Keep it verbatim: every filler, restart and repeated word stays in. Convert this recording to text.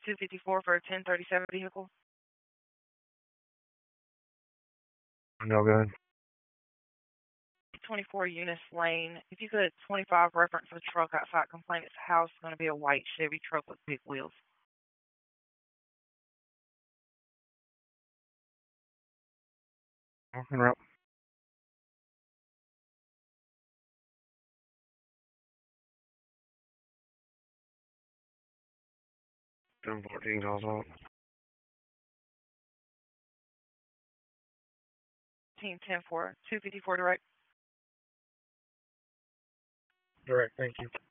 two fifty-four for a ten thirty-seven vehicle. No, go ahead. twenty-four Eunice Lane. If you could, twenty-five reference a truck outside complainant's house. It's going to be a white Chevy truck with big wheels. Walking route. ten fourteen calls out. ten ten for two fifty-four direct. Direct, thank you.